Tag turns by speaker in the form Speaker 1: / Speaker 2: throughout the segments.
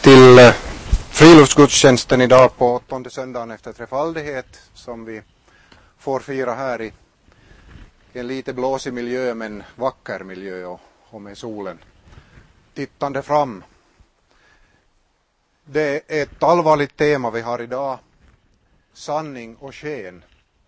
Speaker 1: till friluftsgudstjänsten idag på 8:e söndagen efter trefaldighet som vi får fira här i en lite blåsig miljö men vacker miljö och med solen tittande fram. Det är ett allvarligt tema vi har idag, sanning och sken.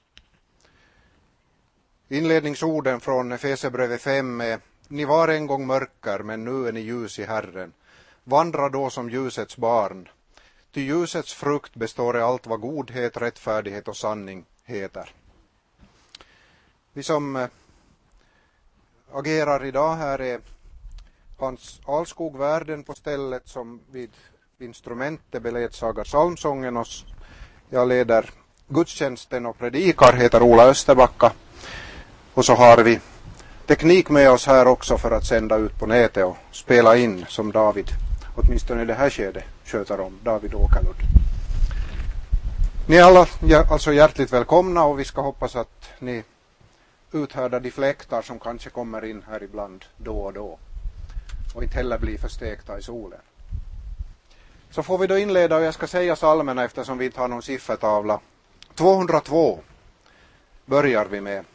Speaker 1: Inledningsorden från Efesierbrevet 5 är: ni var en gång mörker, men nu är ni ljus i Herren. Vandra då som ljusets barn. Ty ljusets frukt består i allt vad godhet, rättfärdighet och sanning heter. Vi som agerar idag här är Hans Alskog Värden på stället, som vid instrumentet beledsagar psalmsången oss. Jag leder gudstjänsten och predikar, heter Ola Österbacka. Och så har vi teknik med oss här också för att sända ut på nätet och spela in, som David, åtminstone i det här skedet, sköter om, David Åkerlund. Ni är alla alltså hjärtligt välkomna, och vi ska hoppas att ni uthärdar de fläktar som kanske kommer in här ibland då och då. Och inte heller blir förstekta i solen. Så får vi då inleda, och jag ska säga psalmerna eftersom vi inte har någon siffertavla. 202 börjar vi med.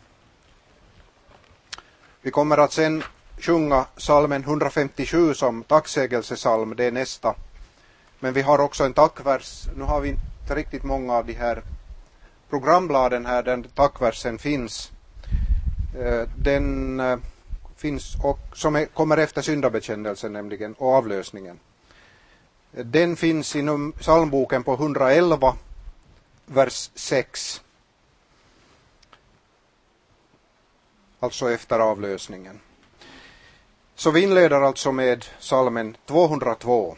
Speaker 1: Vi kommer att sen sjunga psalmen 157 som tacksägelsesalm, det är nästa. Men vi har också en tackvers. Nu har vi inte riktigt många av de här programbladen här där tackversen finns. Den finns och som kommer efter syndabekännelsen nämligen, och avlösningen. Den finns i psalmboken på 111 vers 6. Alltså efter avlösningen. Så vi inleder alltså med psalmen 202.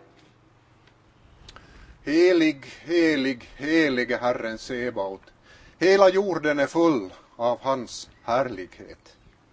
Speaker 1: Helig, helig, helige Herren Sebaot. Hela jorden är full av hans härlighet.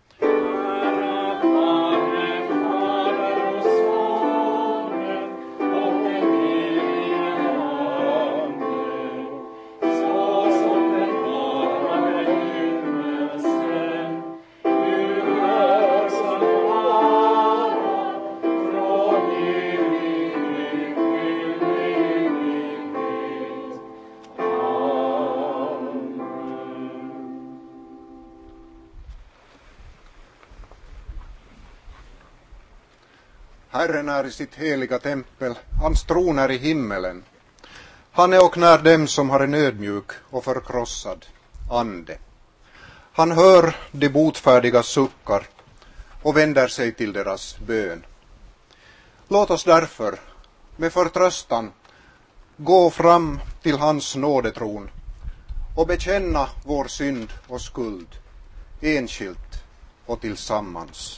Speaker 1: Herren är i sitt heliga tempel, hans tron är i himmelen. Han är och när dem som har en ödmjuk och förkrossad ande. Han hör de botfärdiga suckar och vänder sig till deras bön. Låt oss därför med förtröstan gå fram till hans nådetron och bekänna vår synd och skuld, enskilt och tillsammans.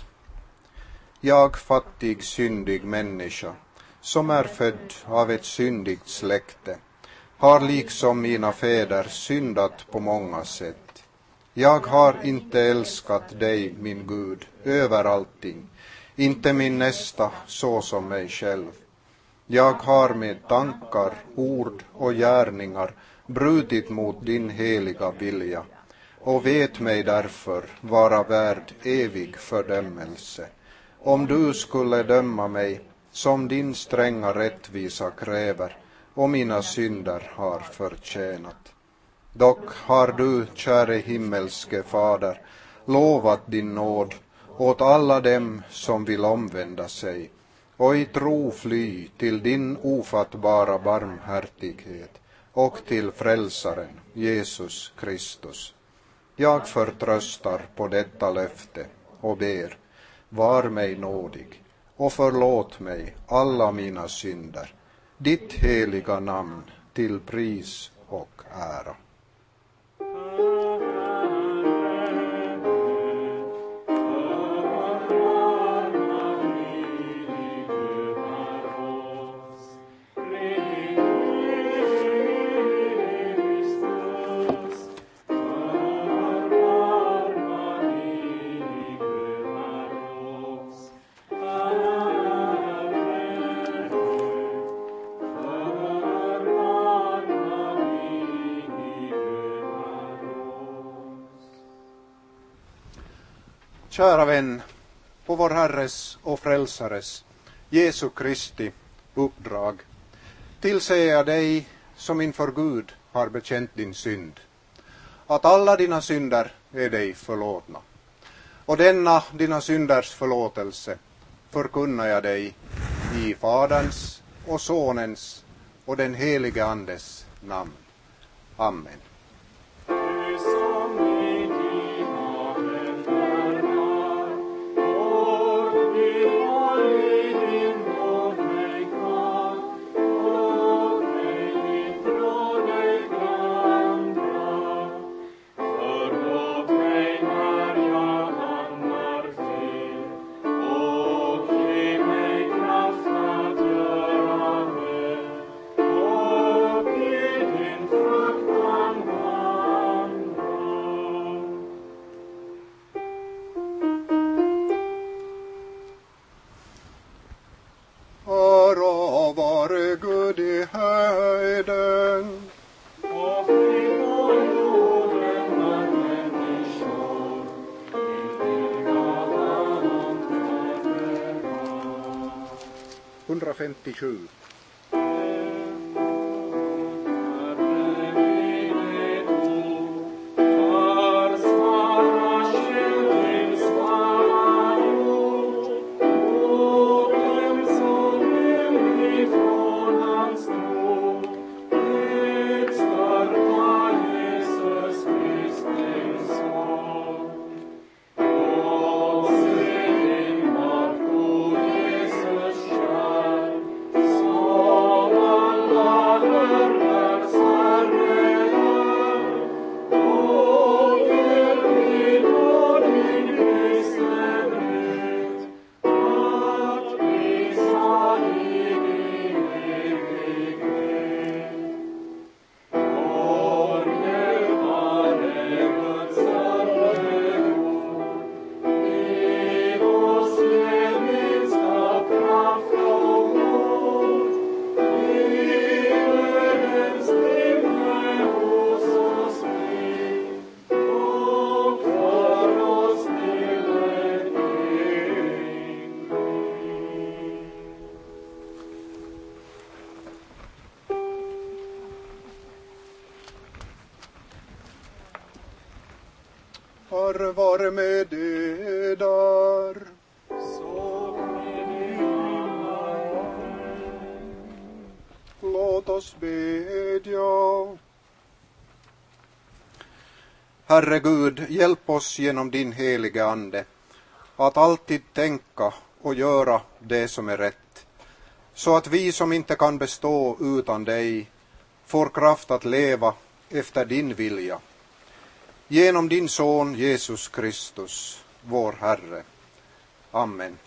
Speaker 1: Jag, fattig, syndig människa, som är född av ett syndigt släkte, har liksom mina fäder syndat på många sätt. Jag har inte älskat dig, min Gud, över allting, inte min nästa så som mig själv. Jag har med tankar, ord och gärningar brutit mot din heliga vilja och vet mig därför vara värd evig fördömelse. Om du skulle döma mig som din stränga rättvisa kräver och mina synder har förtjänat. Dock har du, käre himmelske Fader, lovat din nåd åt alla dem som vill omvända sig och i tro fly till din ofattbara barmhärtighet och till frälsaren Jesus Kristus. Jag förtröstar på detta löfte och ber, var mig nådig och förlåt mig alla mina synder, ditt heliga namn till pris och ära. Kära vän, på vår Herres och Frälsares, Jesu Kristi uppdrag, tillsäger jag dig som inför Gud har bekänt din synd, att alla dina synder är dig förlåtna. Och denna dina synders förlåtelse förkunnar jag dig i Faderns och Sonens och den helige Andes namn. Amen.
Speaker 2: So
Speaker 1: Herre vare med eder.
Speaker 2: Så med dina.
Speaker 1: Låt oss bedja. Herre Gud, hjälp oss genom din helige ande att alltid tänka och göra det som är rätt, så att vi som inte kan bestå utan dig får kraft att leva efter din vilja. Genom din son Jesus Kristus, vår Herre. Amen.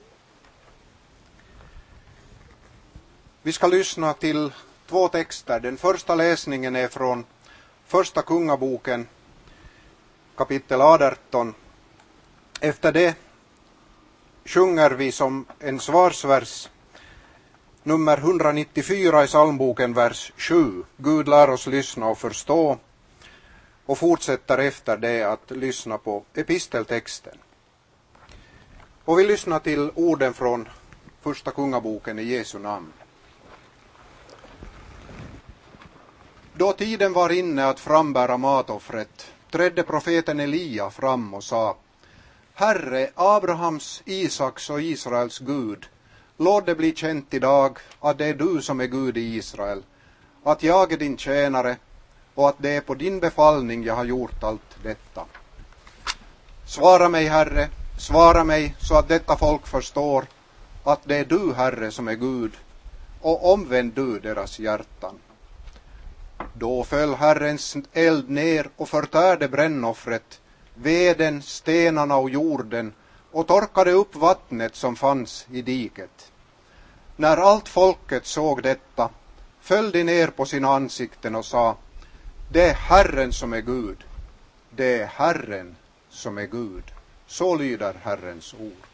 Speaker 1: Vi ska lyssna till 2 texter. Den första läsningen är från första kungaboken, kapitel 18. Efter det sjunger vi som en svarsvers nummer 194 i psalmboken, vers 7. Gud lär oss lyssna och förstå, och fortsätter efter det att lyssna på episteltexten. Och vi lyssnar till orden från första kungaboken i Jesu namn. Då tiden var inne att frambära matoffret trädde profeten Elia fram och sa: Herre, Abrahams, Isaks och Israels Gud, låt det bli känt idag att det är du som är Gud i Israel, att jag är din tjänare och att det är på din befallning jag har gjort allt detta. Svara mig, Herre, svara mig, så att detta folk förstår att det är du, Herre, som är Gud, och omvänd du deras hjärtan. Då föll Herrens eld ner och förtärde brännoffret, veden, stenarna och jorden, och torkade upp vattnet som fanns i diket. När allt folket såg detta föll de ner på sina ansikten och sa: Det är Herren som är Gud. Det är Herren som är Gud. Så lyder Herrens ord.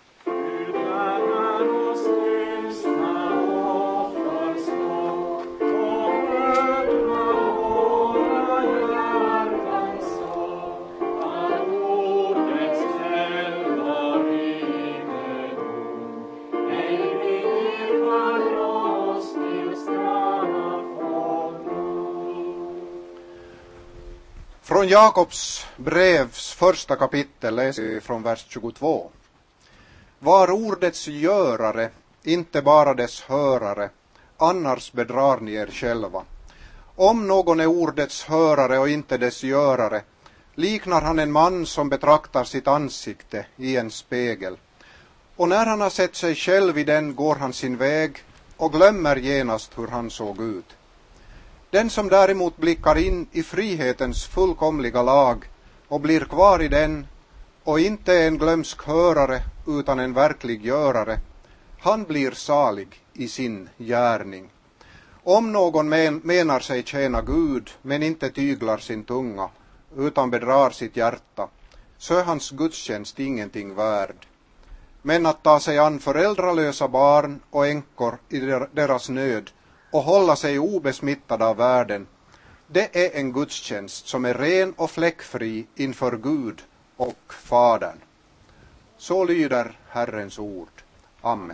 Speaker 1: Från Jakobs brevs första kapitel läser vi från vers 22. Var ordets görare, inte bara dess hörare, annars bedrar ni er själva. Om någon är ordets hörare och inte dess görare, liknar han en man som betraktar sitt ansikte i en spegel. Och när han har sett sig själv i den går han sin väg och glömmer genast hur han såg ut. Den som däremot blickar in i frihetens fullkomliga lag och blir kvar i den och inte är en glömsk hörare utan en verklig görare, han blir salig i sin gärning. Om någon menar sig tjäna Gud men inte tyglar sin tunga utan bedrar sitt hjärta, så är hans gudstjänst ingenting värd. Men att ta sig an föräldralösa barn och änkor i deras nöd och hålla sig obesmittad av världen, det är en gudstjänst som är ren och fläckfri inför Gud och Fadern. Så lyder Herrens ord. Amen.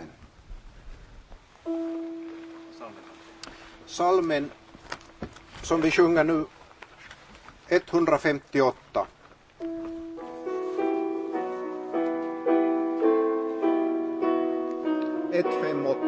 Speaker 1: Psalmen som vi sjunger nu, 158. Ett, 5, 8.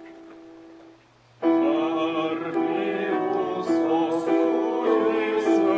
Speaker 2: Herre, hos oss,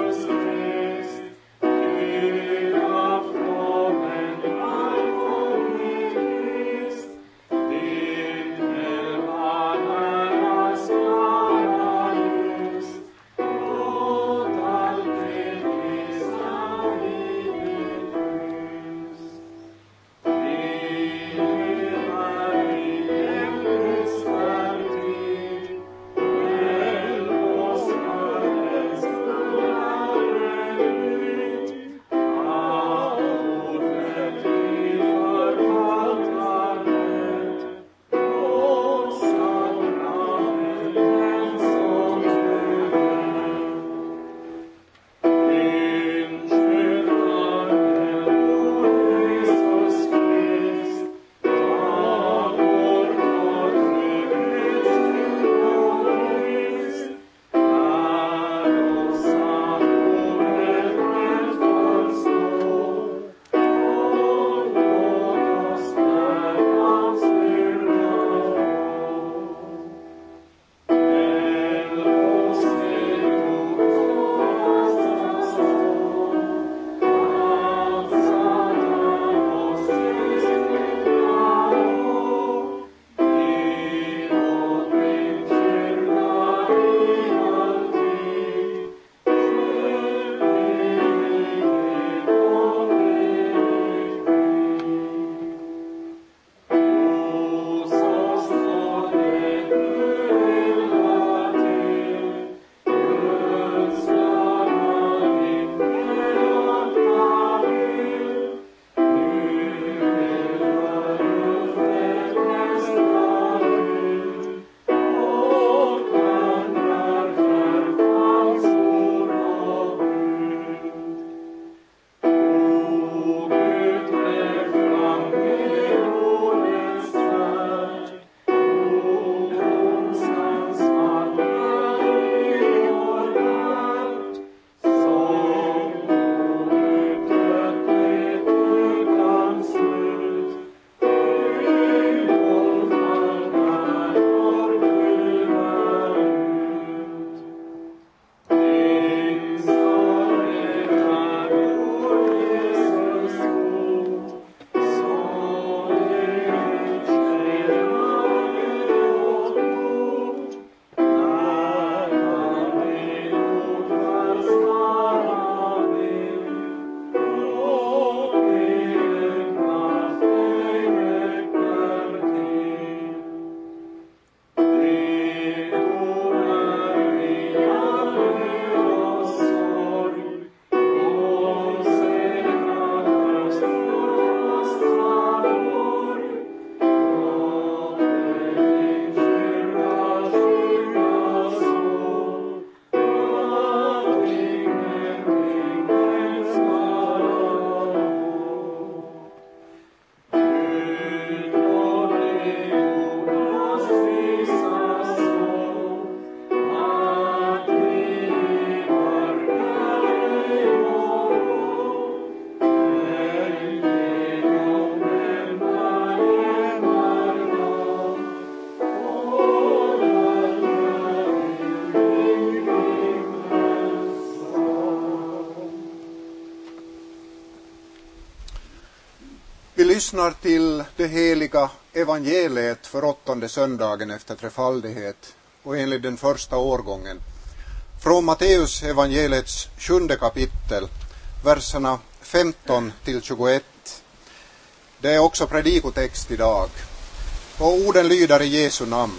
Speaker 1: lyssnar till det heliga evangeliet för 8:e söndagen efter trefaldighet och enligt den första årgången. Från Matteus evangeliets 7:e kapitel, verserna 15 till 21. Det är också predikotext idag. Och orden lyder i Jesu namn.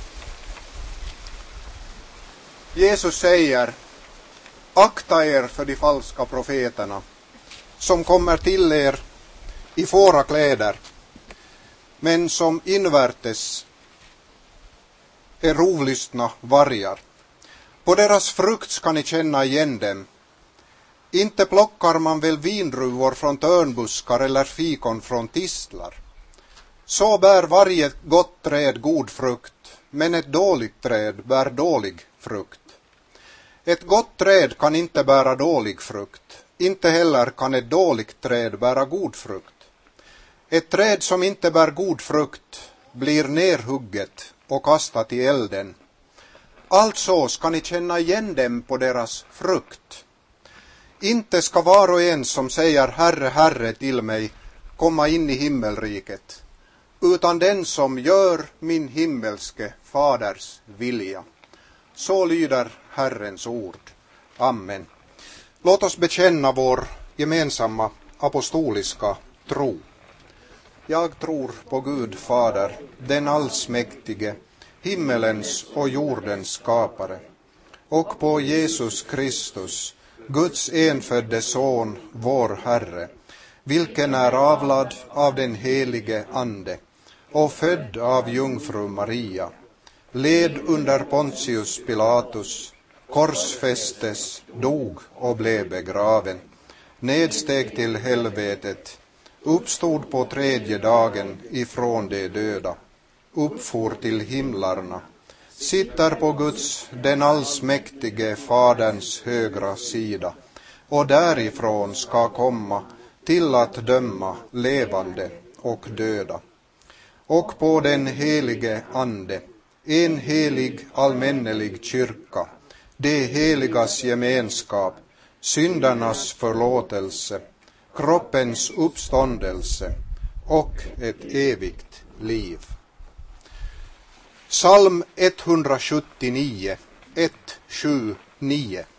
Speaker 1: Jesus säger: akta er för de falska profeterna, som kommer till er i fårakläder, men som invärtes är rovlystna vargar. På deras frukt ska ni känna igen dem. Inte plockar man väl vindruvor från törnbuskar eller fikon från tistlar. Så bär varje gott träd god frukt, men ett dåligt träd bär dålig frukt. Ett gott träd kan inte bära dålig frukt, inte heller kan ett dåligt träd bära god frukt. Ett träd som inte bär god frukt blir nerhugget och kastat i elden. Alltså ska ni känna igen dem på deras frukt. Inte ska var och en som säger Herre, Herre till mig komma in i himmelriket, utan den som gör min himmelske faders vilja. Så lyder Herrens ord. Amen. Låt oss bekänna vår gemensamma apostoliska tro. Jag tror på Gud Fader, den allsmäktige, himmelens och jordens skapare, och på Jesus Kristus, Guds enfödde son, vår Herre, vilken är avlad av den helige Ande och född av jungfru Maria, led under Pontius Pilatus, korsfästes, dog och blev begraven, nedsteg till helvetet, uppstod på tredje dagen ifrån de döda, uppfor till himlarna, sitter på Guds, den allsmäktige Faderns högra sida, och därifrån ska komma till att döma levande och döda. Och på den helige Ande, en helig allmännelig kyrka, det heligas gemenskap, syndernas förlåtelse, kroppens uppståndelse och ett evigt liv. Psalm 179, 179.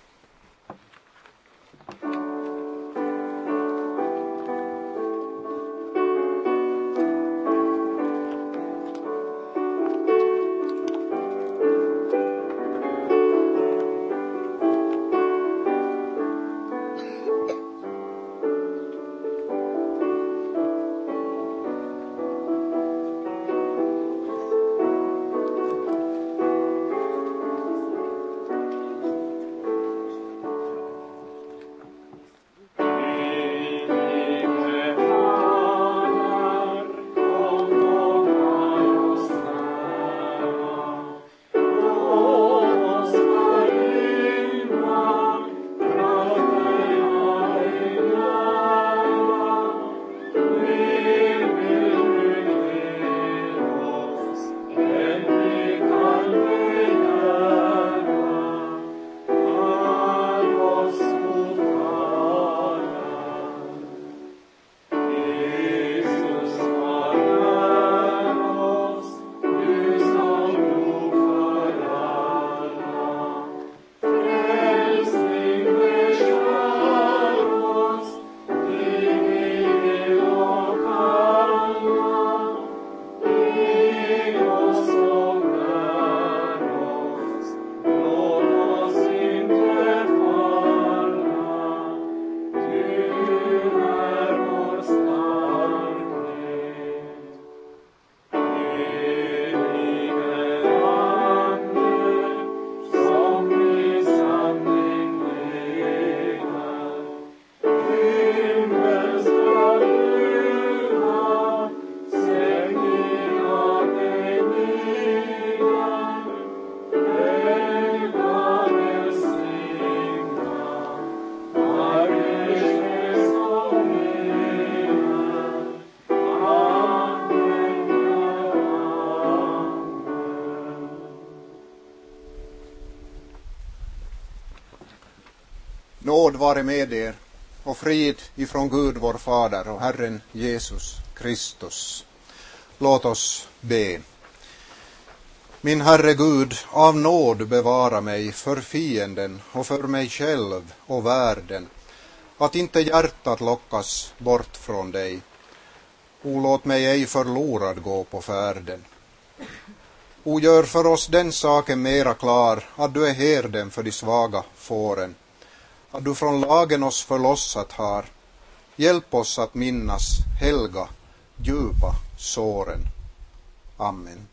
Speaker 1: Nåd vare med er och frid ifrån Gud vår Fader och Herren Jesus Kristus. Låt oss be. Min Herre Gud, av nåd bevara mig för fienden och för mig själv och världen, att inte hjärtat lockas bort från dig. O, låt mig ej förlorad gå på färden. O, gör för oss den saken mera klar, att du är herden för de svaga fåren, att du från lagen oss förlossat har. Hjälp oss att minnas helga, djupa såren. Amen.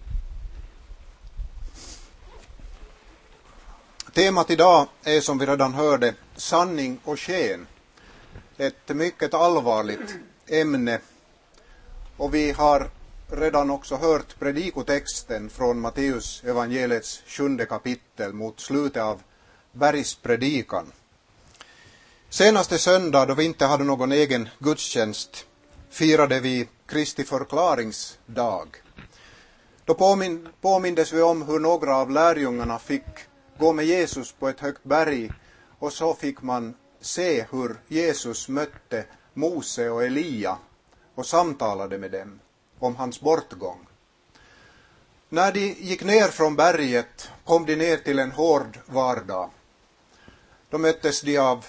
Speaker 1: Temat idag är, som vi redan hörde, sanning och sken. Ett mycket allvarligt ämne. Och vi har redan också hört predikotexten från Matteus evangeliets 7:e kapitel mot slutet av bergspredikan. Senaste söndag, då vi inte hade någon egen gudstjänst, firade vi Kristi förklaringsdag. Då påmindes vi om hur några av lärjungarna fick gå med Jesus på ett högt berg, och så fick man se hur Jesus mötte Mose och Elia och samtalade med dem om hans bortgång. När de gick ner från berget kom de ner till en hård vardag. Då möttes de av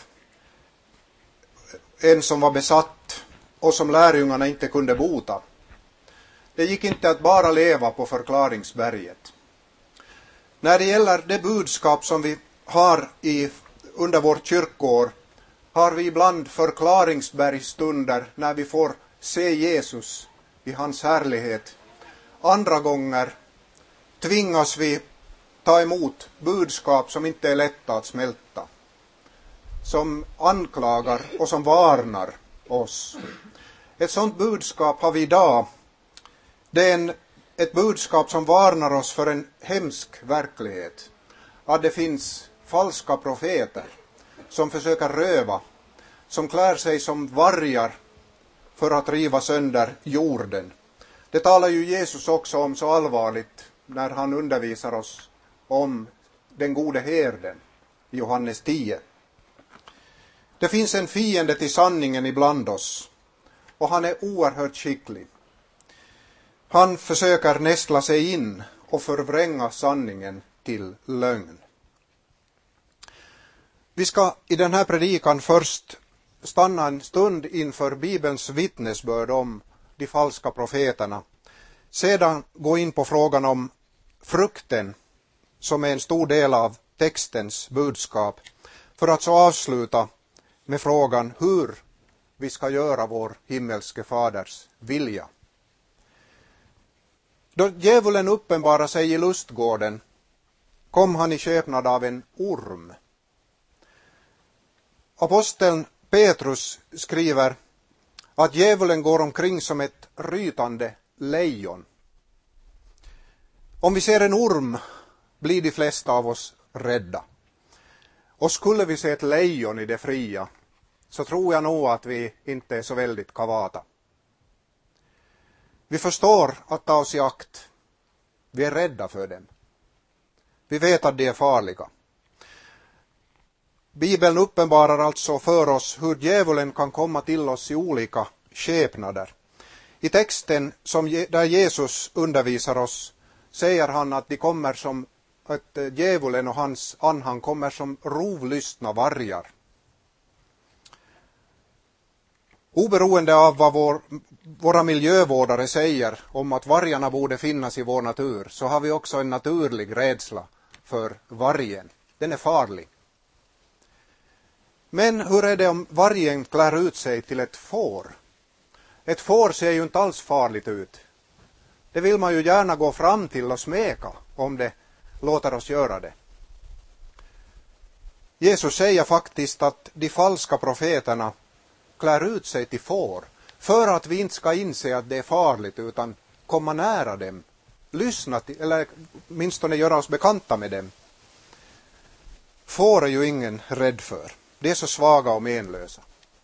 Speaker 1: en som var besatt och som lärjungarna inte kunde bota. Det gick inte att bara leva på förklaringsberget. När det gäller det budskap som vi har under vårt kyrkoår, har vi ibland förklaringsbergsstunder när vi får se Jesus i hans härlighet. Andra gånger tvingas vi ta emot budskap som inte är lätta att smälta, som anklagar och som varnar oss. Ett sådant budskap har vi idag. Det är ett budskap som varnar oss för en hemsk verklighet. Att det finns falska profeter som försöker röva, som klär sig som vargar för att riva sönder jorden. Det talar ju Jesus också om så allvarligt när han undervisar oss om den gode herden i Johannes 10. Det finns en fiende till sanningen ibland oss, och han är oerhört skicklig. Han försöker nästla sig in och förvränga sanningen till lögn. Vi ska i den här predikan först stanna en stund inför Bibelns vittnesbörd om de falska profeterna. Sedan gå in på frågan om frukten, som är en stor del av textens budskap, för att så avsluta med frågan hur vi ska göra vår himmelske faders vilja. Då djävulen uppenbarar sig i lustgården kom han i skepnad av en orm. Aposteln Petrus skriver att djävulen går omkring som ett rytande lejon. Om vi ser en orm blir de flesta av oss rädda. Och skulle vi se ett lejon i det fria, så tror jag nog att vi inte är så väldigt kavata. Vi förstår att ta oss i akt. Vi är rädda för dem. Vi vet att de är farliga. Bibeln uppenbarar alltså för oss hur djävulen kan komma till oss i olika skepnader. I texten där Jesus undervisar oss säger han att djävulen och hans anhang kommer som rovlystna vargar. Oberoende av vad våra miljövårdare säger om att vargarna borde finnas i vår natur, så har vi också en naturlig rädsla för vargen. Den är farlig. Men hur är det om vargen klär ut sig till ett får? Ett får ser ju inte alls farligt ut. Det vill man ju gärna gå fram till och smeka om det låter oss göra det. Jesus säger faktiskt att de falska profeterna klär ut sig till får för att vi inte ska inse att det är farligt, utan komma nära dem, lyssna till, eller åtminstone göra oss bekanta med dem. Får är ju ingen rädd för. Det är så svaga och menlösa.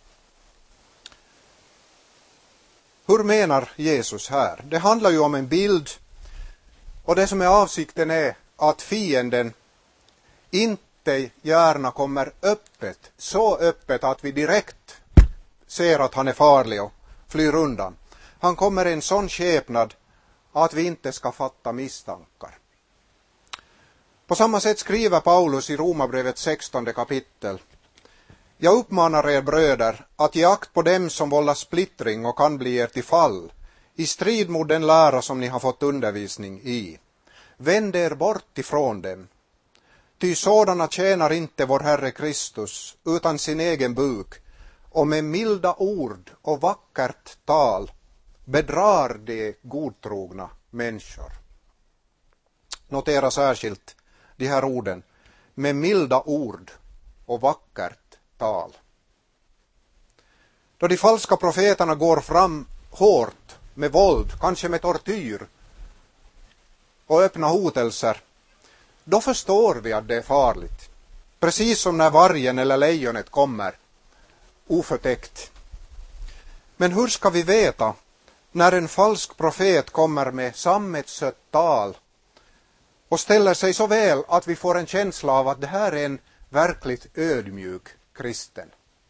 Speaker 1: Hur menar Jesus här? Det handlar ju om en bild, och det som är avsikten är att fienden inte gärna kommer öppet, så öppet att vi direkt ser att han är farlig och flyr undan. Han kommer i en sån skepnad att vi inte ska fatta misstankar. På samma sätt skriver Paulus i Romarbrevet 16 kapitel. Jag uppmanar er bröder att ge akt på dem som vållar splittring och kan bli er till fall, i strid mot den lära som ni har fått undervisning i. Vänd er bort ifrån dem. Ty sådana tjänar inte vår Herre Kristus utan sin egen buk, och med milda ord och vackert tal bedrar de godtrogna människor. Notera särskilt de här orden, med milda ord och vackert tal. Då de falska profeterna går fram hårt med våld, kanske med tortyr och öppna hotelser, då förstår vi att det är farligt. Precis som när vargen eller lejonet kommer oförtäckt. Men hur ska vi veta när en falsk profet kommer med sammetsött tal och ställer sig så väl att vi får en känsla av att det här är en verkligt ödmjuk kristen?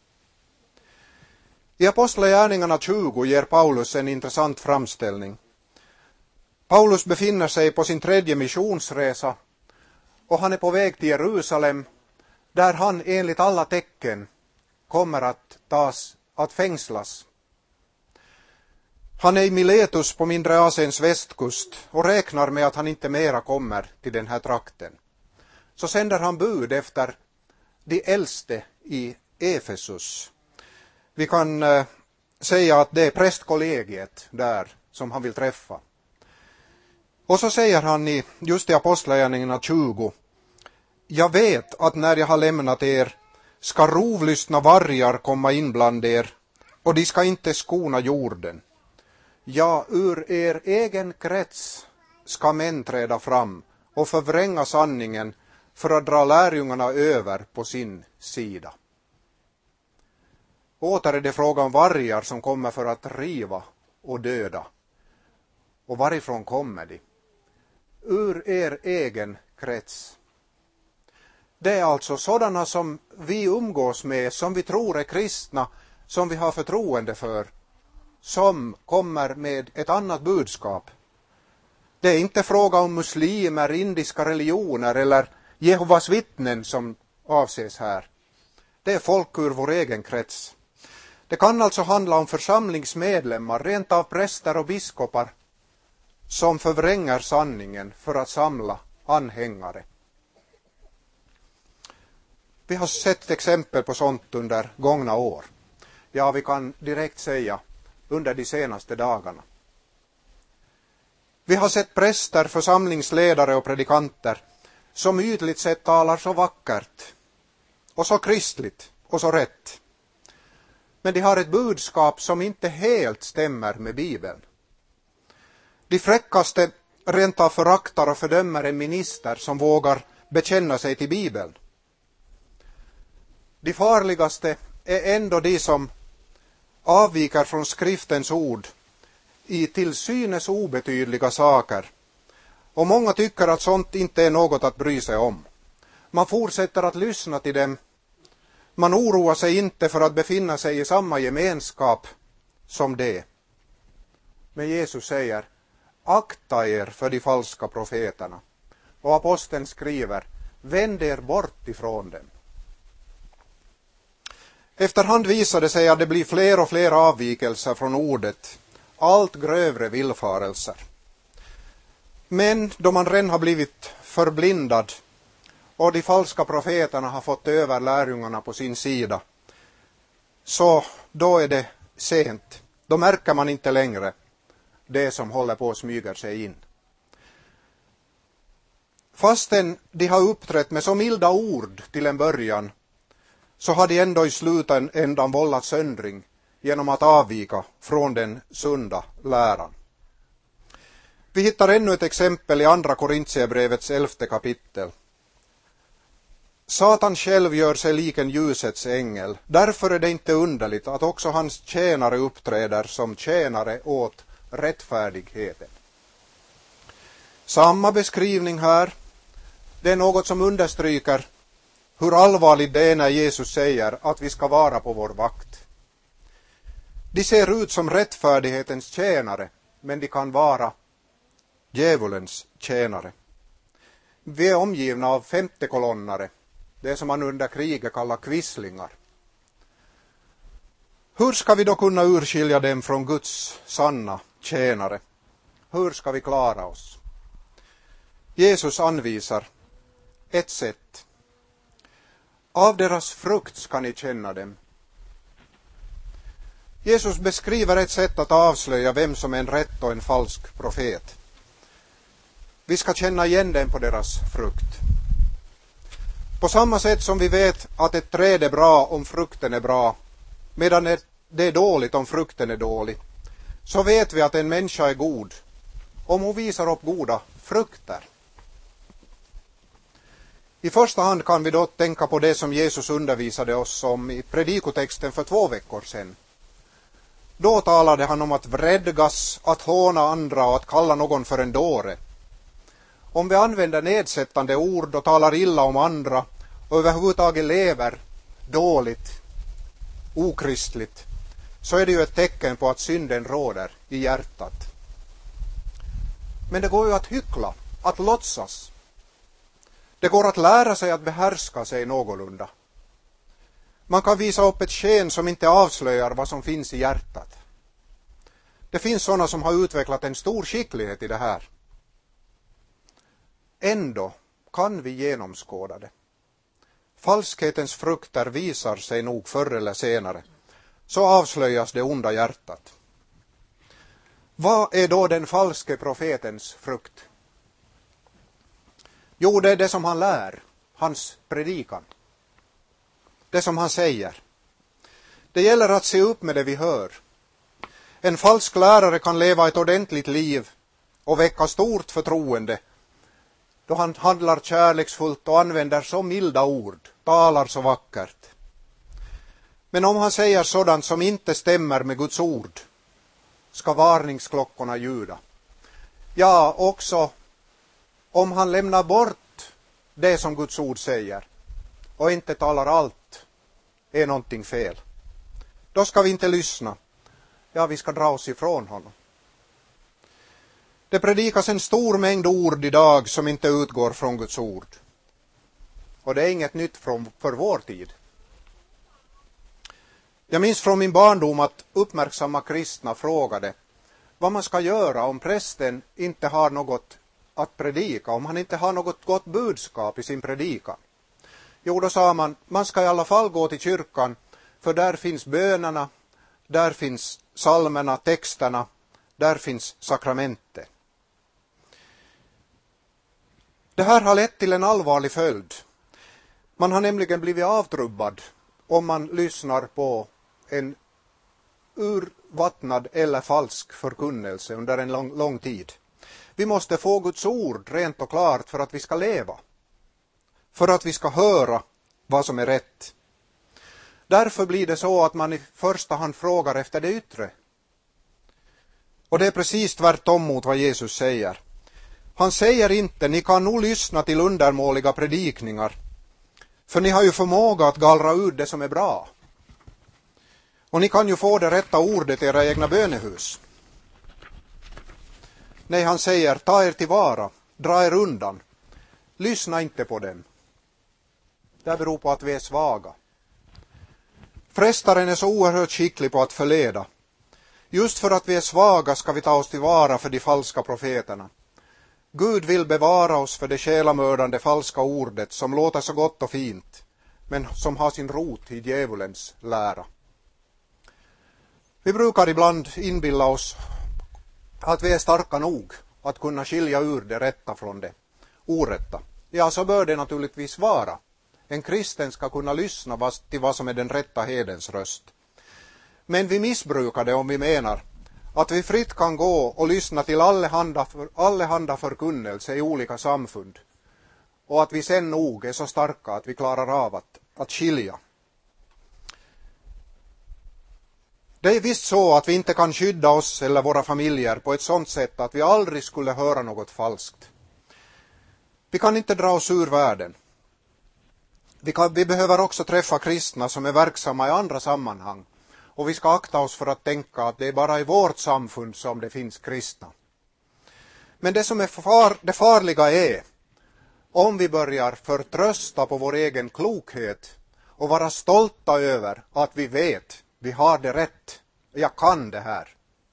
Speaker 1: I Apostlagärningarna 20 ger Paulus en intressant framställning. Paulus befinner sig på sin 3:e missionsresa och han är på väg till Jerusalem, där han enligt alla tecken kommer att fängslas. Han är i Miletus på mindre Asiens västkust och räknar med att han inte mera kommer till den här trakten. Så sänder han bud efter de äldste i Efesus. Vi kan säga att det är prästkollegiet där som han vill träffa. Och så säger han just i Apostlagärningarna 20. Jag vet att när jag har lämnat er ska rovlystna vargar komma in bland er, och de ska inte skona jorden. Ja, ur er egen krets ska män träda fram och förvränga sanningen för att dra lärjungarna över på sin sida. Åter är det fråga om vargar som kommer för att riva och döda. Och varifrån kommer de? Ur er egen krets. Det är alltså sådana som vi umgås med, som vi tror är kristna, som vi har förtroende för, som kommer med ett annat budskap. Det är inte fråga om muslimer, indiska religioner eller Jehovas vittnen som avses här. Det är folk ur vår egen krets. Det kan alltså handla om församlingsmedlemmar, rent av präster och biskopar, som förvränger sanningen för att samla anhängare. Vi har sett exempel på sånt under gångna år. Ja, vi kan direkt säga under de senaste dagarna. Vi har sett präster, församlingsledare och predikanter som ytligt sett talar så vackert och så kristligt och så rätt. Men de har ett budskap som inte helt stämmer med Bibeln. De fräckaste rent av föraktar och fördömer en minister som vågar bekänna sig till Bibeln. De farligaste är ändå de som avviker från skriftens ord i till synes obetydliga saker. Och många tycker att sånt inte är något att bry sig om. Man fortsätter att lyssna till dem. Man oroar sig inte för att befinna sig i samma gemenskap som det. Men Jesus säger, akta er för de falska profeterna. Och aposteln skriver, vänd er bort ifrån dem. Efterhand visade sig att det blir fler och fler avvikelser från ordet, allt grövre villfarelser. Men då man redan har blivit förblindad och de falska profeterna har fått över lärjungarna på sin sida, så då är det sent. Då märker man inte längre det som håller på att smyga sig in. Fastän de har uppträtt med så milda ord till en början, så har de ändå i slutändan vållat söndring genom att avvika från den sunda läran. Vi hittar ännu ett exempel i andra Korintierbrevets 11 kapitel. Satan själv gör sig lik en ljusets ängel. Därför är det inte underligt att också hans tjänare uppträder som tjänare åt rättfärdigheten. Samma beskrivning här. Det är något som understryker hur allvarligt det är när Jesus säger att vi ska vara på vår vakt. De ser ut som rättfärdighetens tjänare, men de kan vara djävulens tjänare. Vi är omgivna av femtekolonnare, det som man under kriget kallar quislingar. Hur ska vi då kunna urskilja dem från Guds sanna tjänare? Hur ska vi klara oss? Jesus anvisar ett sätt. Av deras frukt ska ni känna dem. Jesus beskriver ett sätt att avslöja vem som är en rätt och en falsk profet. Vi ska känna igen dem på deras frukt. På samma sätt som vi vet att ett träd är bra om frukten är bra, medan det är dåligt om frukten är dålig, så vet vi att en människa är god om hon visar upp goda frukter. I första hand kan vi då tänka på det som Jesus undervisade oss om i predikotexten för 2 veckor sedan. Då talade han om att vredgas, att håna andra och att kalla någon för en dåre. Om vi använder nedsättande ord och talar illa om andra och överhuvudtaget lever dåligt, okristligt, så är det ju ett tecken på att synden råder i hjärtat. Men det går ju att hyckla, att låtsas. Det går att lära sig att behärska sig någorlunda. Man kan visa upp ett sken som inte avslöjar vad som finns i hjärtat. Det finns sådana som har utvecklat en stor skicklighet i det här. Ändå kan vi genomskåda det. Falskhetens frukter visar sig nog förr eller senare. Så avslöjas det onda hjärtat. Vad är då den falske profetens frukt? Jo, det är det som han lär, hans predikan. Det som han säger. Det gäller att se upp med det vi hör. En falsk lärare kan leva ett ordentligt liv och väcka stort förtroende då han handlar kärleksfullt och använder så milda ord, talar så vackert. Men om han säger sådant som inte stämmer med Guds ord, ska varningsklockorna ljuda. Ja, också om han lämnar bort det som Guds ord säger och inte talar allt, är någonting fel. Då ska vi inte lyssna. Ja, vi ska dra oss ifrån honom. Det predikas en stor mängd ord idag som inte utgår från Guds ord. Och det är inget nytt för vår tid. Jag minns från min barndom att uppmärksamma kristna frågade vad man ska göra om prästen inte har något att predika, om han inte har något gott budskap i sin predikan. Jo, då sa man ska i alla fall gå till kyrkan, för där finns bönerna, där finns psalmerna, texterna, där finns sakramentet. Det här har lett till en allvarlig följd. Man har nämligen blivit avtrubbad om man lyssnar på en urvattnad eller falsk förkunnelse under en lång tid. Vi måste få Guds ord rent och klart för att vi ska leva. För att vi ska höra vad som är rätt. Därför blir det så att man i första hand frågar efter det yttre. Och det är precis tvärtom mot vad Jesus säger. Han säger inte, ni kan nog lyssna till undermåliga predikningar. För ni har ju förmåga att gallra ut det som är bra. Och ni kan ju få det rätta ordet i era egna bönehus. Nej, han säger, ta er tillvara, dra er undan. Lyssna inte på dem. Det beror på att vi är svaga. Frestaren är så oerhört skicklig på att förleda. Just för att vi är svaga ska vi ta oss tillvara för de falska profeterna. Gud vill bevara oss för det själamördande falska ordet som låter så gott och fint, men som har sin rot i djävulens lära. Vi brukar ibland inbilla oss att vi är starka nog att kunna skilja ur det rätta från det orätta. Ja, så bör det naturligtvis vara. En kristen ska kunna lyssna till vad som är den rätta hedens röst. Men vi missbrukar det om vi menar att vi fritt kan gå och lyssna till allehanda förkunnelse i olika samfund. Och att vi sen nog är så starka att vi klarar av att skilja. Det är visst så att vi inte kan skydda oss eller våra familjer på ett sådant sätt att vi aldrig skulle höra något falskt. Vi kan inte dra oss ur världen. Vi behöver också träffa kristna som är verksamma i andra sammanhang Och vi ska akta oss för att tänka att det är bara i vårt samfund som det finns kristna. Men det som är det farliga är om vi börjar förtrösta på vår egen klokhet och vara stolta över att vi vet, vi har det rätt, jag kan det här.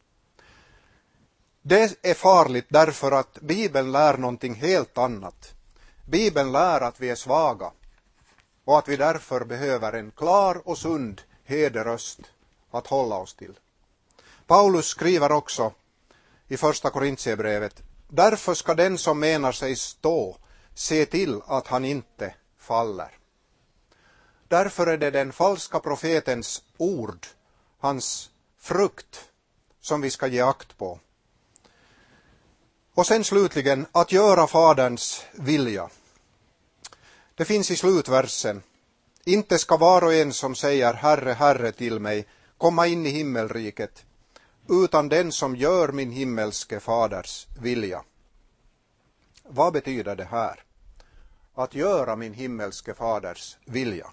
Speaker 1: Det är farligt därför att Bibeln lär någonting helt annat. Bibeln lär att vi är svaga och att vi därför behöver en klar och sund hederröst att hålla oss till. Paulus skriver också i första Korintierbrevet: därför ska den som menar sig stå se till att han inte faller. Därför är det den falska profetens ord, hans frukt, som vi ska ge akt på. Och sen slutligen, att göra faderns vilja. Det finns i slutversen: inte ska var och en som säger Herre, Herre till mig komma in i himmelriket, utan den som gör min himmelske faders vilja. Vad betyder det här? Att göra min himmelske faders vilja.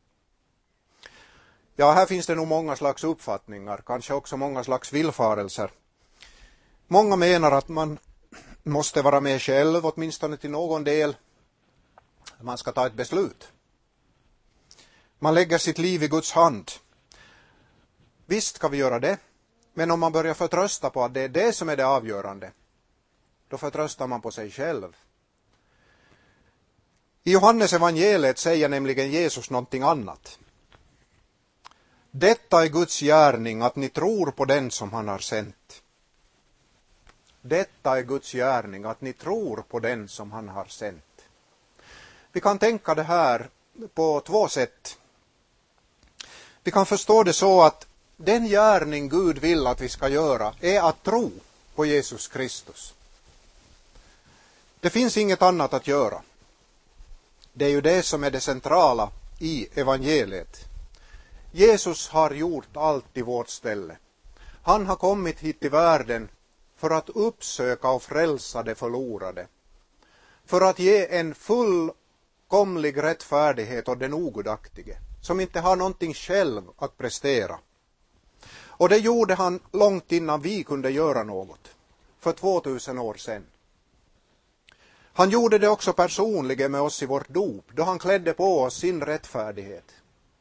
Speaker 1: Ja, här finns det nog många slags uppfattningar, kanske också många slags villfarelser. Många menar att man måste vara med själv, åtminstone till någon del. Man ska ta ett beslut. Man lägger sitt liv i Guds hand. Visst ska vi göra det, men om man börjar förtrösta på att det är det som är det avgörande, då förtröstar man på sig själv. I Johannes evangeliet säger nämligen Jesus någonting annat. Detta är Guds gärning, att ni tror på den som han har sänt. Detta är Guds gärning, att ni tror på den som han har sänt. Vi kan tänka det här på två sätt. Vi kan förstå det så att den gärning Gud vill att vi ska göra är att tro på Jesus Kristus. Det finns inget annat att göra. Det är ju det som är det centrala i evangeliet. Jesus har gjort allt i vårt ställe. Han har kommit hit till världen för att uppsöka och frälsa det förlorade. För att ge en fullkomlig rättfärdighet åt den ogudaktige, som inte har någonting själv att prestera. Och det gjorde han långt innan vi kunde göra något, för 2000 år sedan. Han gjorde det också personligen med oss i vårt dop, då han klädde på oss sin rättfärdighet.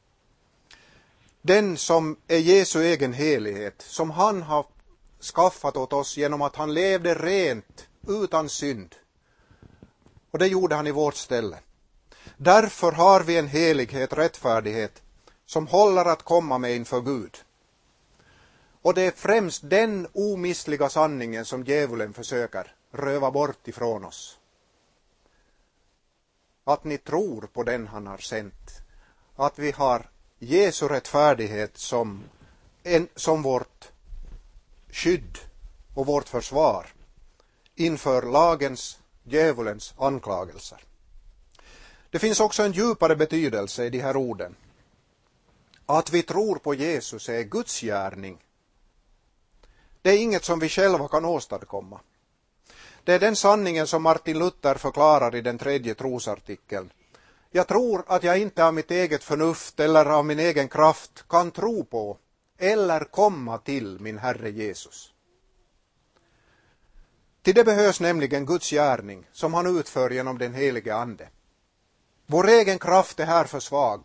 Speaker 1: Den som är Jesu egen helighet, som han har skaffat åt oss genom att han levde rent, utan synd. Och det gjorde han i vårt ställe. Därför har vi en helighet, rättfärdighet, som håller att komma med inför Gud. Och det är främst den omistliga sanningen som djävulen försöker röva bort ifrån oss. Att ni tror på den han har sänt. Att vi har Jesu rättfärdighet som vårt skydd och vårt försvar inför lagens, djävulens anklagelser. Det finns också en djupare betydelse i de här orden. Att vi tror på Jesus är Guds gärning. Det är inget som vi själva kan åstadkomma. Det är den sanningen som Martin Luther förklarar i den 3:e trosartikeln. Jag tror att jag inte av mitt eget förnuft eller av min egen kraft kan tro på eller komma till min Herre Jesus. Till det behövs nämligen Guds gärning som han utför genom den helige ande. Vår egen kraft är här för svag.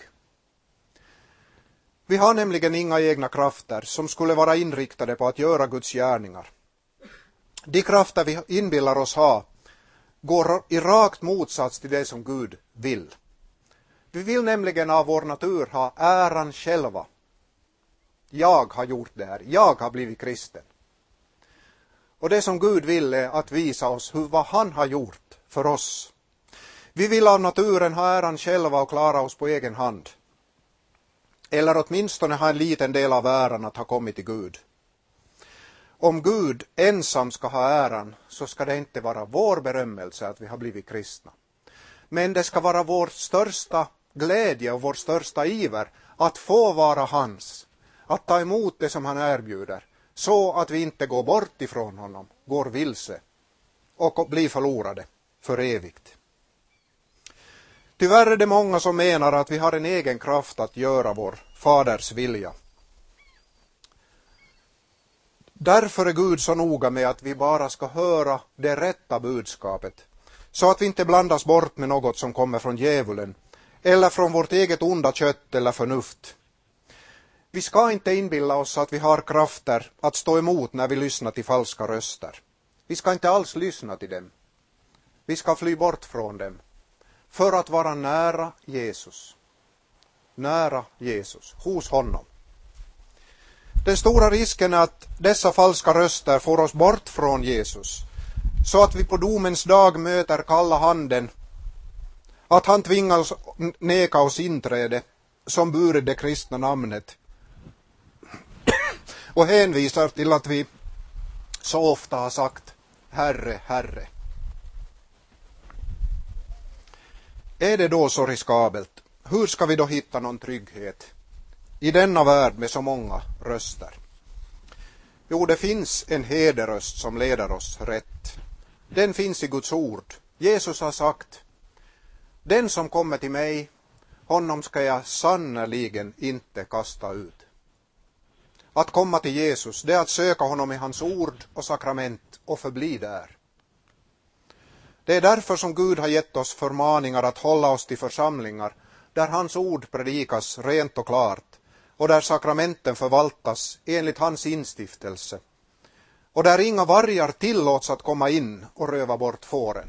Speaker 1: Vi har nämligen inga egna krafter som skulle vara inriktade på att göra Guds gärningar. De krafter vi inbillar oss ha går i rakt motsats till det som Gud vill. Vi vill nämligen av vår natur ha äran själva. Jag har gjort det här. Jag har blivit kristen. Och det som Gud vill är att visa oss vad han har gjort för oss. Vi vill av naturen ha äran själva och klara oss på egen hand. Eller åtminstone ha en liten del av äran att ha kommit till Gud. Om Gud ensam ska ha äran så ska det inte vara vår berömmelse att vi har blivit kristna. Men det ska vara vår största glädje och vår största iver att få vara hans. Att ta emot det som han erbjuder. Så att vi inte går bort ifrån honom, går vilse och blir förlorade för evigt. Tyvärr är det många som menar att vi har en egen kraft att göra vår faders vilja. Därför är Gud så noga med att vi bara ska höra det rätta budskapet, så att vi inte blandas bort med något som kommer från djävulen eller från vårt eget onda kött eller förnuft. Vi ska inte inbilla oss att vi har krafter att stå emot när vi lyssnar till falska röster. Vi ska inte alls lyssna till dem. Vi ska fly bort från dem för att vara nära Jesus. Nära Jesus, hos honom. Den stora risken är att dessa falska röster får oss bort från Jesus, så att vi på domens dag möter kalla handen, att han tvingas neka oss inträde som burit det kristna namnet och hänvisar till att vi så ofta har sagt Herre, Herre. Är det då så riskabelt? Hur ska vi då hitta någon trygghet i denna värld med så många röster? Jo, det finns en hederröst som leder oss rätt. Den finns i Guds ord. Jesus har sagt: den som kommer till mig, honom ska jag sannoliken inte kasta ut. Att komma till Jesus, det är att söka honom i hans ord och sakrament och förbli där. Det är därför som Gud har gett oss förmaningar att hålla oss till församlingar där hans ord predikas rent och klart och där sakramenten förvaltas enligt hans instiftelse och där inga vargar tillåts att komma in och röva bort fåren.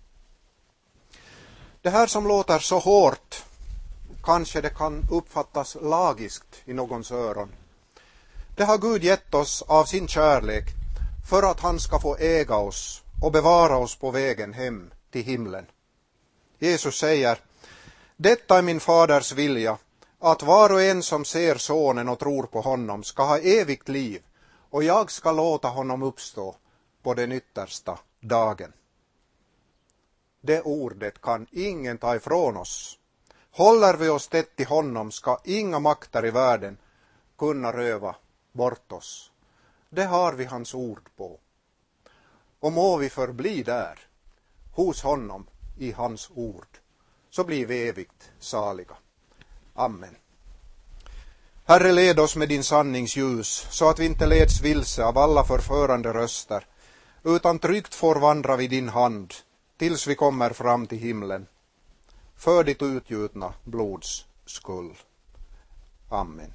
Speaker 1: Det här som låter så hårt, kanske det kan uppfattas lagiskt i någons öron. Det har Gud gett oss av sin kärlek för att han ska få äga oss och bevara oss på vägen hem till himlen. Jesus säger: detta är min faders vilja, att var och en som ser sonen och tror på honom ska ha evigt liv, och jag ska låta honom uppstå på den yttersta dagen. Det ordet kan ingen ta ifrån oss. Håller vi oss tätt till honom ska inga makter i världen kunna röva bort oss. Det har vi hans ord på. Och må vi förbli där, hos honom i hans ord, så blir vi evigt saliga. Amen. Herre, led oss med din sanningsljus, så att vi inte leds vilse av alla förförande röster, utan tryggt får vandra vid din hand, tills vi kommer fram till himlen, för ditt utgjutna blods skull. Amen.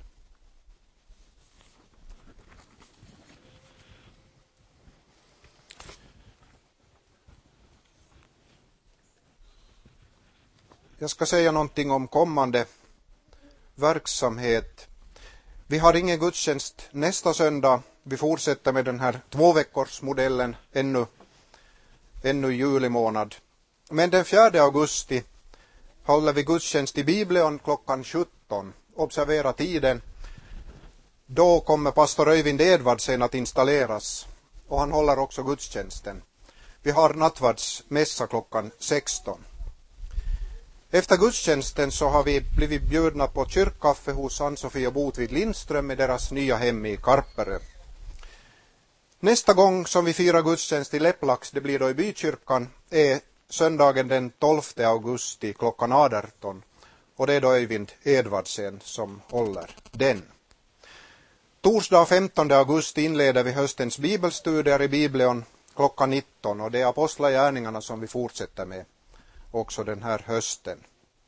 Speaker 1: Jag ska säga någonting om kommande verksamhet. Vi har ingen gudstjänst nästa söndag. Vi fortsätter med den här 2-veckorsmodellen ännu i juli månad. Men den 4 augusti håller vi gudstjänst i Bibeln klockan 17. Observera tiden. Då kommer pastor Öyvind Edvardsen att installeras, och han håller också gudstjänsten. Vi har nattvardsmässa klockan 16. Efter gudstjänsten så har vi blivit bjudna på kyrkkaffe hos Ann-Sofie och Botvid Lindström i deras nya hem i Karperö. Nästa gång som vi firar gudstjänst i Lepplax, det blir då i bykyrkan, är söndagen den 12 augusti klockan 18. Och det är då Öyvind Edvardsen som håller den. Torsdag 15 augusti inleder vi höstens bibelstudier i Bibeln klockan 19. Och det är apostlagärningarna som vi fortsätter med också den här hösten.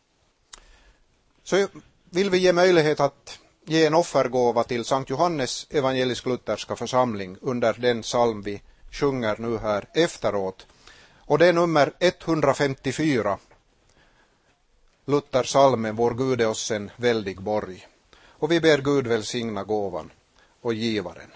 Speaker 1: Så vill vi ge möjlighet att ge en offergåva till Sankt Johannes evangelisk-lutherska församling under den psalm vi sjunger nu här efteråt. Och det är nummer 154. Luthersalmen Vår Gud är oss en väldig borg. Och vi ber Gud välsigna gåvan och givaren.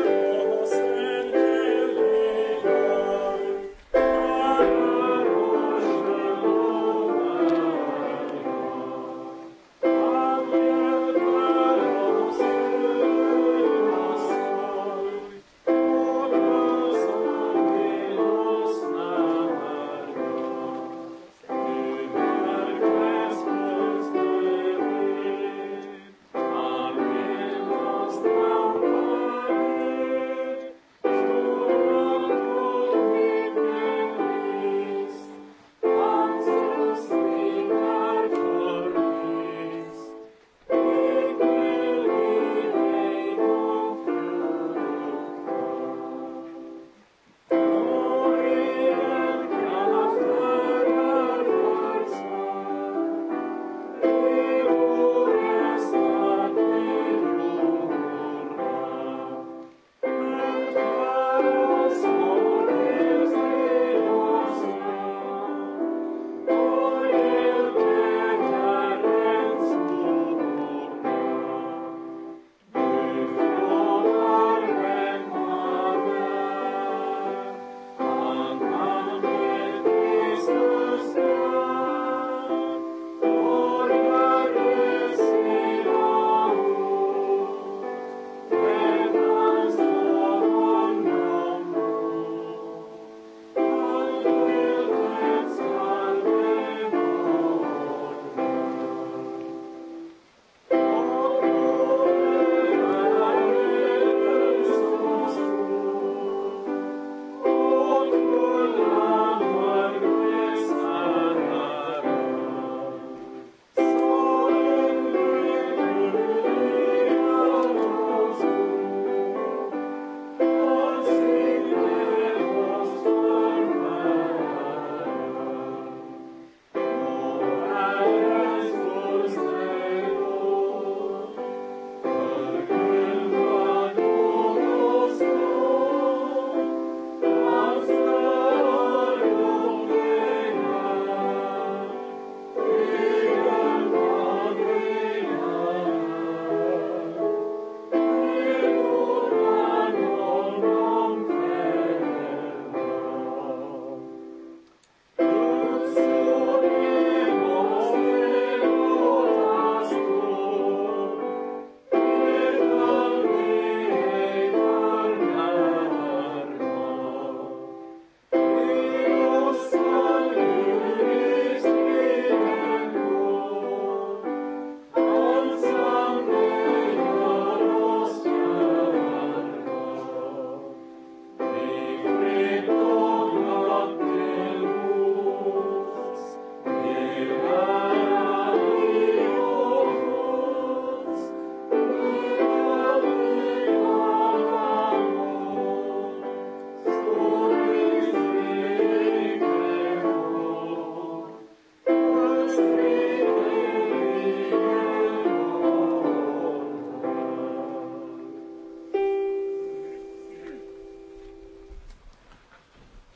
Speaker 2: Vår Gud är oss en väldig borg,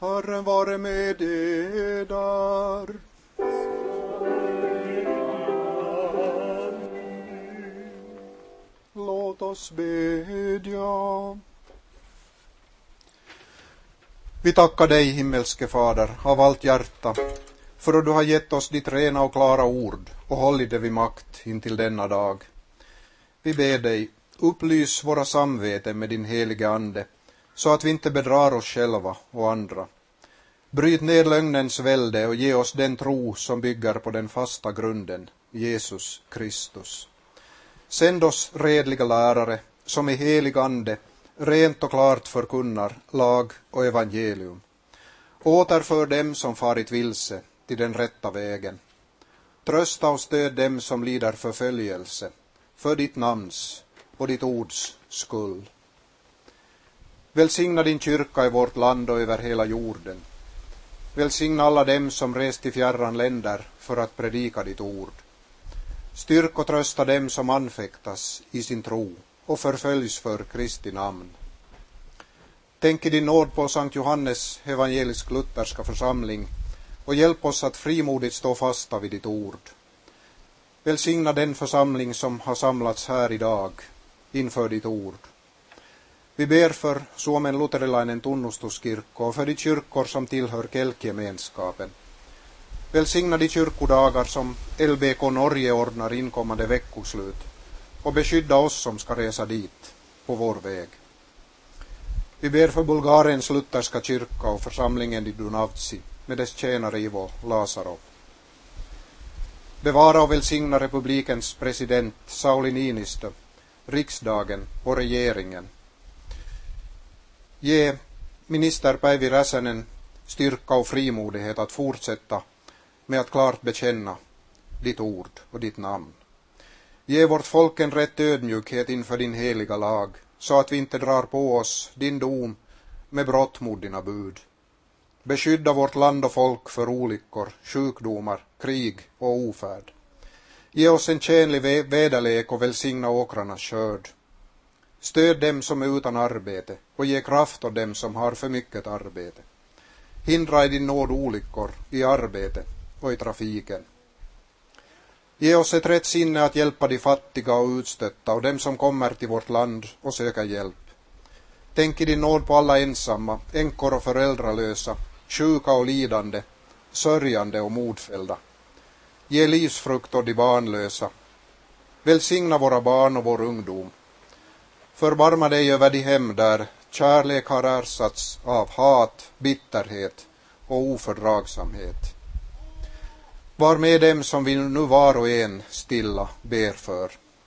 Speaker 1: Herren vare med eder. Låt oss bedja. Vi tackar dig, himmelske Fader, av allt hjärta, för att du har gett oss ditt rena och klara ord och hållit det vid makt intill denna dag. Vi ber dig, upplys våra samveten med din heliga ande, så att vi inte bedrar oss själva och andra. Bryt ner lögnens välde och ge oss den tro som bygger på den fasta grunden, Jesus Kristus. Sänd oss redliga lärare som i helig ande rent och klart förkunnar lag och evangelium. Återför dem som farit vilse till den rätta vägen. Trösta och stöd dem som lider förföljelse för ditt namns och ditt ords skull. Välsigna din kyrka i vårt land och över hela jorden. Välsigna alla dem som rest till fjärran länder för att predika ditt ord. Styrk och trösta dem som anfäktas i sin tro och förföljs för Kristi namn. Tänk i din nåd på Sankt Johannes evangelisk-lutherska församling och hjälp oss att frimodigt stå fasta vid ditt ord. Välsigna den församling som har samlats här idag inför ditt ord. Vi ber för Suomen luterilainen tunnustuskirkko och för de kyrkor som tillhör Kelkgemenskapen. Välsigna de kyrkodagar som LBK Norge ordnar inkommande veckoslut och beskydda oss som ska resa dit på vår väg. Vi ber för Bulgariens lutherska kyrka och församlingen i Dunavci med dess tjänare Ivo Lazarov. Bevara och välsigna republikens president Sauli Niinistö, riksdagen och regeringen. Ge minister Päivi Räsänen styrka och frimodighet att fortsätta med att klart bekänna ditt ord och ditt namn. Ge vårt folk en rätt ödmjukhet inför din heliga lag, så att vi inte drar på oss din dom med brott mot dina bud. Beskydda vårt land och folk för olyckor, sjukdomar, krig och ofärd. Ge oss en tjänlig väderlek och välsigna åkrarnas skörd. Stöd dem som är utan arbete och ge kraft åt dem som har för mycket arbete. Hindra i din nåd olyckor i arbete och i trafiken. Ge oss ett rätt sinne att hjälpa de fattiga och utstötta och dem som kommer till vårt land och söker hjälp. Tänk i din nåd på alla ensamma, änkor och föräldralösa, sjuka och lidande, sörjande och modfällda. Ge livsfrukt åt de barnlösa. Välsigna våra barn och vår ungdom. Förbarma dig över de hem där kärlek har ersatts av hat, bitterhet och ofördragsamhet. Var med dem som vi nu var och en stilla ber för.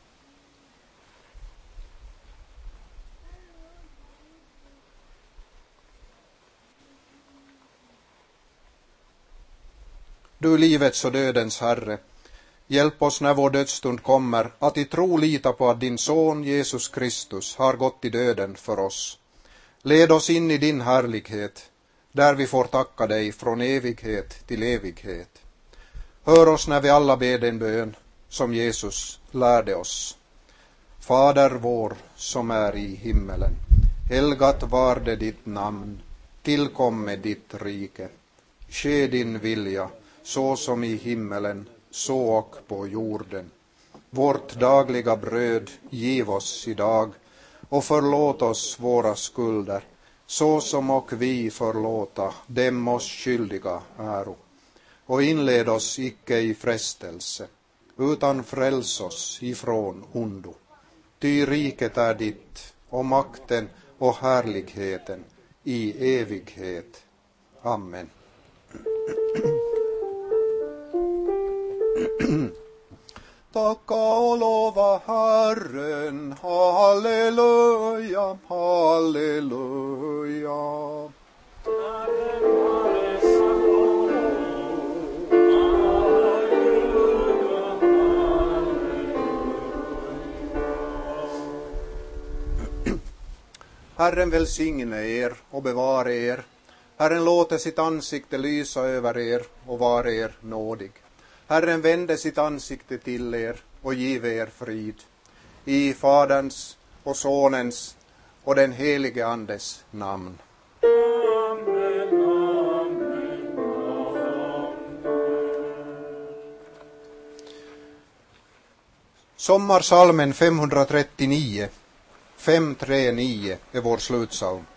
Speaker 1: Du livets och dödens Herre, hjälp oss när vår dödsstund kommer att i tro lita på att din son Jesus Kristus har gått i döden för oss. Led oss in i din härlighet, där vi får tacka dig från evighet till evighet. Hör oss när vi alla ber den bön som Jesus lärde oss. Fader vår som är i himmelen, helgat varde ditt namn, tillkomme ditt rike. Ske din vilja, så som i himmelen, så och på jorden. Vårt dagliga bröd giv oss idag, och förlåt oss våra skulder, så som och vi förlåta dem oss skyldiga äro. Och inled oss icke i frestelse, utan fräls oss ifrån ondo. Ty riket är ditt, och makten och härligheten i evighet. Amen. Tacka och lova Herren, halleluja, halleluja. Herren välsigne er och bevare er. Herren låter sitt ansikte lysa över er och vare er nådig. Herren vände sitt ansikte till er och give er frid. I Faderns och Sonens och den helige Andes namn. Amen. Sommarsalmen 539, 539 är vår slutsalm.